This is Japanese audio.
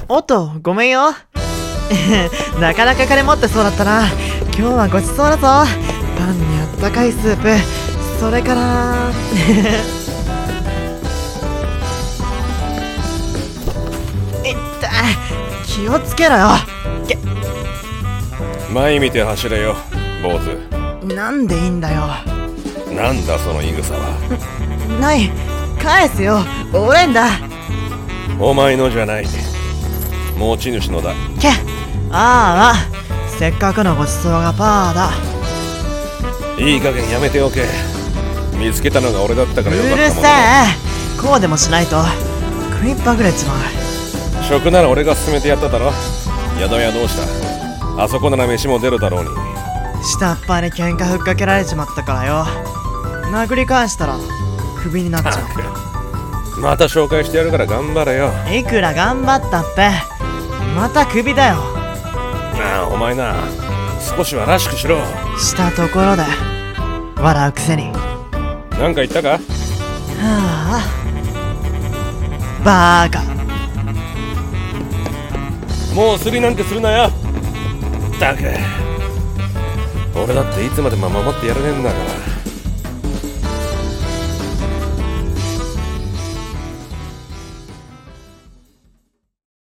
おっと、ごめんよ。なかなか金持ってそうだったな。今日はごちそうだぞ。パンにあったかいスープ、それからいった気をつけろよ。 前見て走れよ、坊主。 なんでいいんだよ。 なんだその言い草は。 ない、返すよ、俺んだ。 お前のじゃない、持ち主のだ。 ああ、せっかくのごちそうがパーだ。 いい加減やめておけ。見つけたのが俺だったからよかったもの。 うるせえ。こうでもしないと食いっぱぐれちまう。 食なら俺が勧めてやっただろ。宿屋どうした？あそこなら飯も出るだろうに。 下っ端に喧嘩ふっかけられちまったからよ。殴り返したらクビになっちゃう。 また紹介してやるから頑張れよ。 いくら頑張ったってまたクビだよ。 なあお前な、少しはらしくしろ。 したところで笑うくせに。 なんか言ったか？ はあ、バーカ。 もうスリなんてするなよ。ったく俺だっていつまでも守ってやれねえんだから。